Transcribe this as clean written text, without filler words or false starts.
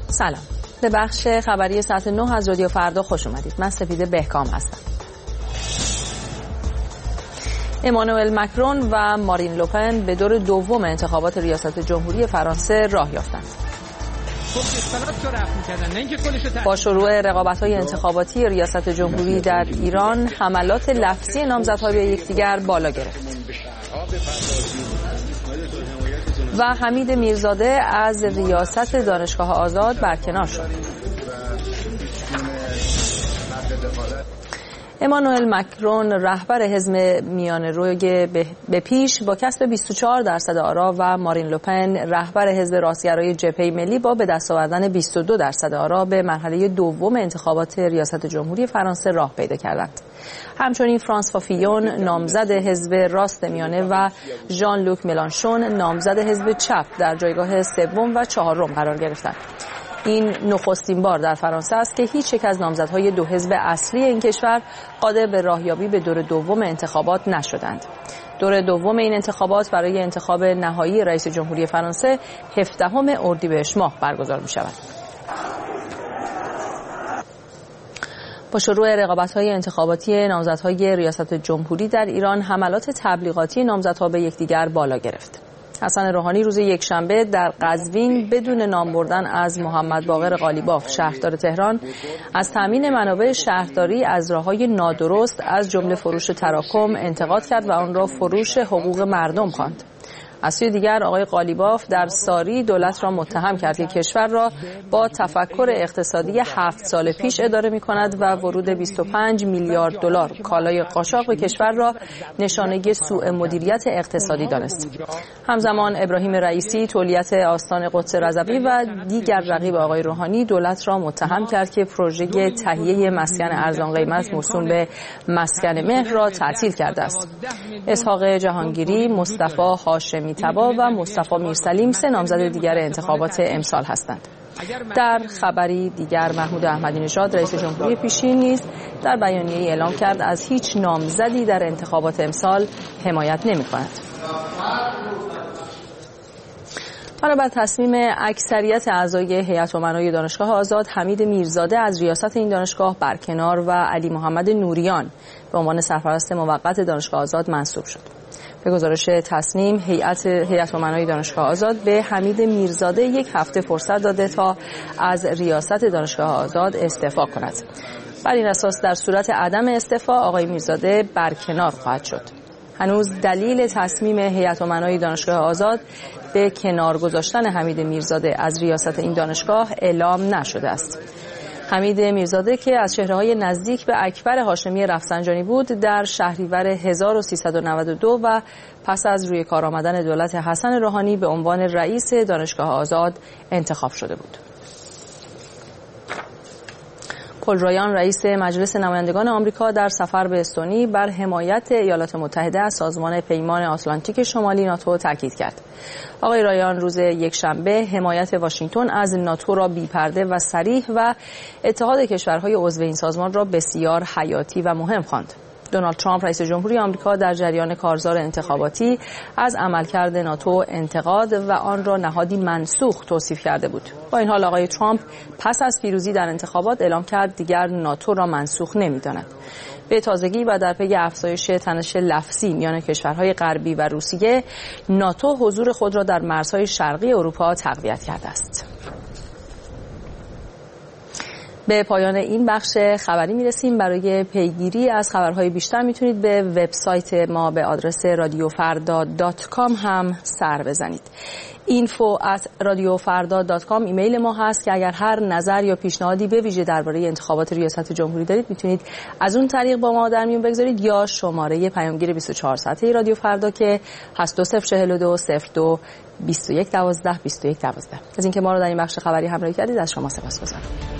سلام، به بخش خبری ساعت 9 از رادیو فردا خوش اومدید. من سپیده بهکام هستم. امانوئل مکرون و مارین لوپن به دور دوم انتخابات ریاست جمهوری فرانسه راه یافتند. با شروع رقابت‌های انتخاباتی ریاست جمهوری در ایران، حملات لفظی نامزدها به یکدیگر بالا گرفت. و حمید میرزاده از ریاست دانشگاه آزاد برکنار شد. امانوئل مکرون رهبر حزب میانه‌روی به پیش با کسب 24% آرا و مارین لوپن رهبر حزب راستگرای جبهه ملی با به دست آوردن 22% آرا به مرحله دوم انتخابات ریاست جمهوری فرانسه راه پیدا کردند. همچنین فرانسوا فیون نامزد حزب راست میانه و ژان لوک ملانشون نامزد حزب چپ در جایگاه سوم و چهارم قرار گرفتند. این نخستین بار در فرانسه است که هیچ یک از نامزدهای دو حزب اصلی این کشور قادر به راهیابی به دور دوم انتخابات نشدند. دور دوم این انتخابات برای انتخاب نهایی رئیس جمهوری فرانسه 17 اردیبهشت ماه برگزار می شود. با شروع رقابت‌های انتخاباتی نامزدهای ریاست جمهوری در ایران، حملات تبلیغاتی نامزدها به یکدیگر بالا گرفت. حسن روحانی روز یکشنبه در قزوین بدون نام بردن از محمد باقر قالیباف شهردار تهران از تامین منابع شهرداری از راه‌های نادرست از جمله فروش تراکم انتقاد کرد و آن را فروش حقوق مردم خواند. از سوی دیگر آقای قالیباف در ساری دولت را متهم کرد که کشور را با تفکر اقتصادی 7 سال پیش اداره می‌کند و ورود 25 میلیارد دلار کالای قاچاق به کشور را نشانه سوء مدیریت اقتصادی دانست. همزمان ابراهیم رئیسی تولیت آستان قدس رضوی و دیگر رقیب آقای روحانی دولت را متهم کرد که پروژه تهیه مسکن ارزان قیمت موسوم به مسکن مهر را تعطیل کرده است. اسحاق جهانگیری، مصطفی هاشمی طبا و مصطفی میرسلیم سه نامزد دیگر انتخابات امسال هستند. در خبری دیگر محمود احمدی نژاد رئیس جمهوری پیشین نیز در بیانیه‌ای اعلام کرد از هیچ نامزدی در انتخابات امسال حمایت نمی‌کند. بنابر تصمیم اکثریت اعضای هیئت امنای دانشگاه آزاد، حمید میرزاده از ریاست این دانشگاه برکنار و علی محمد نوریان به عنوان سرپرست موقت دانشگاه آزاد منصوب شد. به گزارش تصنیم، هیئت امنای دانشگاه آزاد به حمید میرزاده 1 هفته فرصت داده تا از ریاست دانشگاه آزاد استعفا کند. بر این اساس در صورت عدم استعفا آقای میرزاده برکنار خواهد شد. هنوز دلیل تصمیم هیئت امنای دانشگاه آزاد به کنار گذاشتن حمید میرزاده از ریاست این دانشگاه اعلام نشده است. حمید میرزاده که از چهره‌های نزدیک به اکبر هاشمی رفسنجانی بود، در شهریور 1392 و پس از روی کار آمدن دولت حسن روحانی به عنوان رئیس دانشگاه آزاد انتخاب شده بود. پل رایان رئیس مجلس نمایندگان آمریکا در سفر به استونی بر حمایت ایالات متحده از سازمان پیمان آتلانتیک شمالی ناتو تاکید کرد. آقای رایان روز یکشنبه حمایت واشنگتن از ناتو را بی‌پرده و صریح و اتحاد کشورهای عضو این سازمان را بسیار حیاتی و مهم خواند. دونالد ترامپ رئیس جمهوری آمریکا در جریان کارزار انتخاباتی از عملکرد ناتو انتقاد و آن را نهادی منسوخ توصیف کرده بود. با این حال آقای ترامپ پس از پیروزی در انتخابات اعلام کرد دیگر ناتو را منسوخ نمی‌داند. به تازگی و در پی افزایش تنش لفظی میان کشورهای غربی و روسیه، ناتو حضور خود را در مرزهای شرقی اروپا تقویت کرده است. به پایان این بخش خبری میرسیم. برای پیگیری از خبرهای بیشتر میتونید به وبسایت ما به آدرس radiofarda.com هم سر بزنید. info@radiofarda.com ایمیل ما هست که اگر هر نظر یا پیشنهادی به ویژه درباره انتخابات ریاست جمهوری دارید میتونید از اون طریق با ما در میون بگذارید، یا شماره پیامگیر 24 ساعته رادیو فردا که هست 2042 02 21 12 21 12. از اینکه ما رو در این بخش خبری همراهی کردید از شما سپاسگزارم.